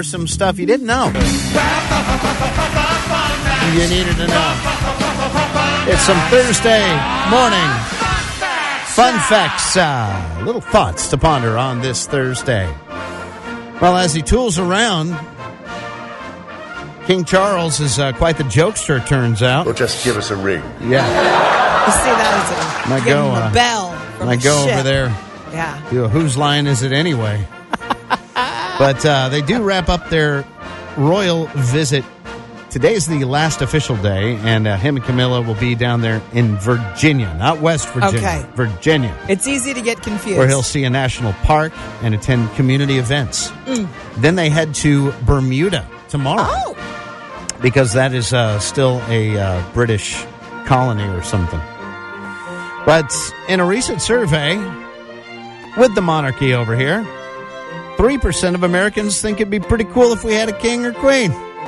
over some stuff you didn't know. You needed to know. It's some Thursday morning fun facts, little thoughts to ponder on this Thursday. Well, as he tools around, King Charles is quite the jokester, it turns out. Well, just give us a ring. Yeah. You see that as Might give go, him a bell from Might a go ship. over there. Yeah. Whose line is it anyway? But they do wrap up their royal visit. Today's the last official day, and him and Camilla will be down there in Virginia, not West Virginia. Okay. Virginia. It's easy to get confused. Where he'll see a national park and attend community events. Then they head to Bermuda tomorrow. Oh. Because that is still a British colony or something. But in a recent survey with the monarchy over here, 3% of Americans think it'd be pretty cool if we had a king or queen.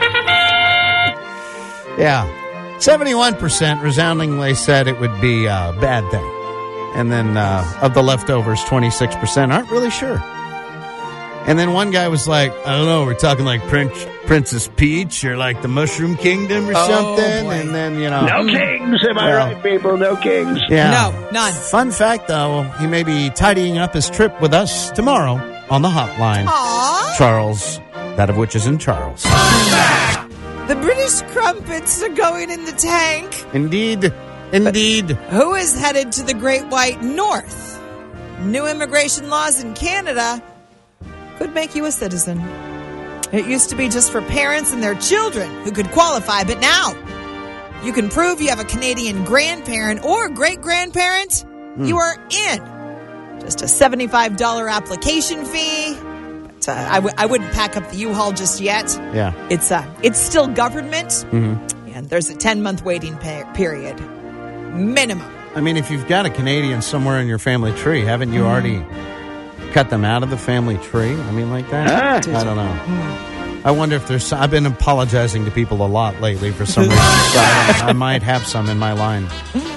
Yeah. 71% resoundingly said it would be a bad thing. And then of the leftovers, 26% aren't really sure. And then one guy was like, I don't know, we're talking like Princess Peach or like the Mushroom Kingdom or something. Boy. And then, No kings, am I right, people? No kings. Yeah. No, none. Fun fact, though, he may be tidying up his trip with us tomorrow on the hotline. Aww. Charles, that of which is in Charles. The British crumpets are going in the tank. Indeed. Indeed. Who is headed to the Great White North? New immigration laws in Canada could make you a citizen. It used to be just for parents and their children who could qualify, but now you can prove you have a Canadian grandparent or great-grandparent. You are in. Just a $75 application fee. But I wouldn't pack up the U-Haul just yet. Yeah. It's still government, and there's a 10-month waiting period. Minimum. I mean, if you've got a Canadian somewhere in your family tree, haven't you already cut them out of the family tree? I mean, like that? I don't know. I wonder if there's... I've been apologizing to people a lot lately for some reason. So I might have some in my line.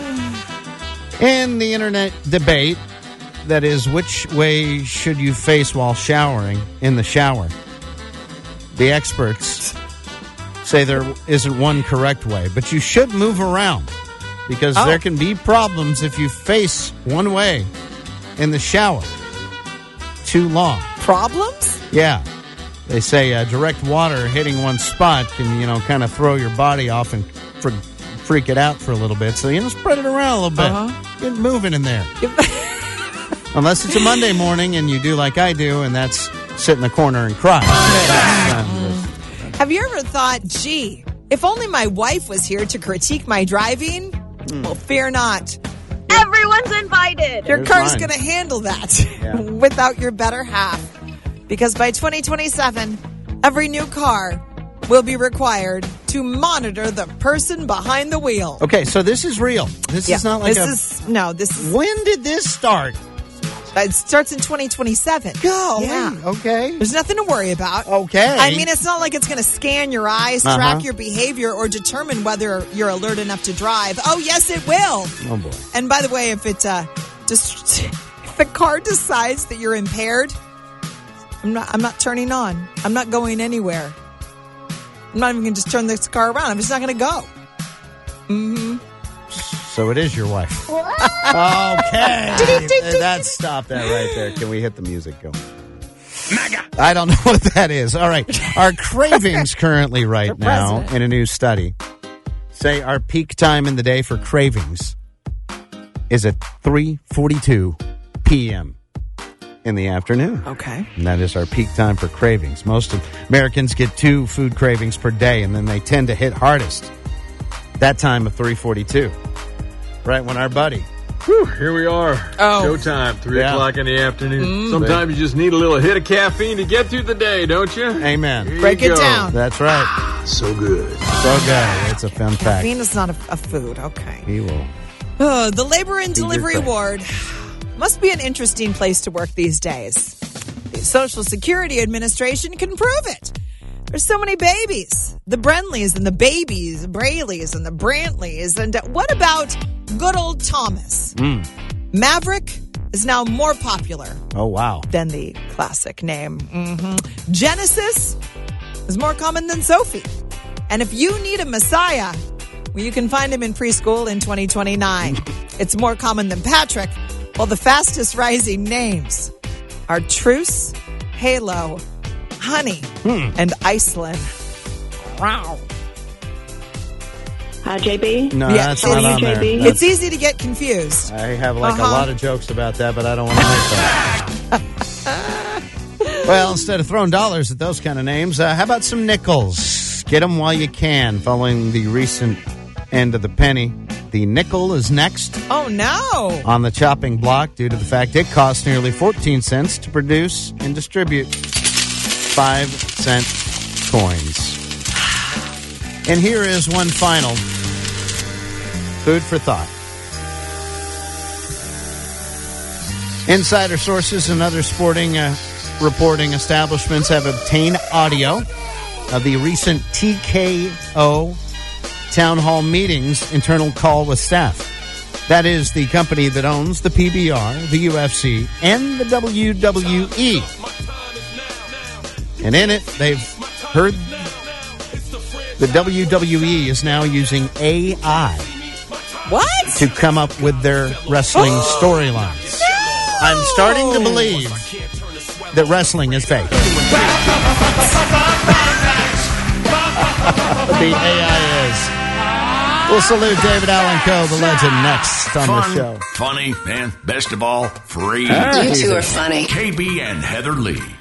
In the internet debate, that is, which way should you face while showering in the shower? The experts say there isn't one correct way, but you should move around because there can be problems if you face one way in the shower too long. Problems? Yeah. They say direct water hitting one spot can, kind of throw your body off and freak it out for a little bit. So, spread it around a little bit. Get moving in there. Unless it's a Monday morning and you do like I do, and that's sit in the corner and cry. Have you ever thought, gee, if only my wife was here to critique my driving? Well, fear not. Everyone's invited. Your There's car's mine. going to handle that without your better half. Because by 2027, every new car will be required to monitor the person behind the wheel. Okay, so this is real. This is not like this is... When did this start? It starts in 2027. Golly. Yeah. Okay. There's nothing to worry about. Okay. I mean, it's not like it's going to scan your eyes, track your behavior, or determine whether you're alert enough to drive. Oh, yes, it will. Oh, boy. And by the way, if it if the car decides that you're impaired, I'm not turning on. I'm not going anywhere. I'm not even going to just turn this car around. I'm just not going to go. So it is your wife. Okay. Stop that right there. Can we hit the music? Go. I don't know what that is. All right. Our cravings currently right now in a new study say our peak time in the day for cravings is at 3:42 p.m. in the afternoon. Okay. And that is our peak time for cravings. Most of Americans get 2 food cravings per day, and then they tend to hit hardest that time of 3:42. Right when our buddy. Whew, here we are. Oh. Showtime, 3 o'clock in the afternoon. Sometimes you just need a little hit of caffeine to get through the day, don't you? Amen. Here Break you it go. down. That's right. So good. So good. It's a fun fact. Caffeine is not a food. Okay. He will. The Labor and Delivery crack. Ward must be an interesting place to work these days. The Social Security Administration can prove it. There's so many babies. The Brenleys and the babies, the Brayleys and the Brantleys. And what about good old Thomas? Maverick is now more popular Oh, wow. than the classic name. Genesis is more common than Sophie. And if you need a Messiah, well, you can find him in preschool in 2029. It's more common than Patrick. Well, the fastest rising names are Truce, Halo, Honey, and Iceland. Wow. JB? No, Yeah, that's so not you, on there. JB? That's- It's easy to get confused. I have a lot of jokes about that, but I don't want to make them. Well, instead of throwing dollars at those kind of names, how about some nickels? Get them while you can, following the recent end of the penny. The nickel is next Oh, no. on the chopping block due to the fact it costs nearly 14 cents to produce and distribute 5-cent coins. And here is one final food for thought. Insider sources and other sporting reporting establishments have obtained audio of the recent TKO town hall meetings internal call with staff. That is the company that owns the PBR, the UFC, and the WWE. And in it, they've heard the WWE is now using AI What? to come up with their wrestling storylines. I'm starting to believe that wrestling is fake. The AI is. We'll salute David Allen Coe, the legend, next on the show. Funny, and best of all, free. Ah, You two are funny. KB and Heather Lee.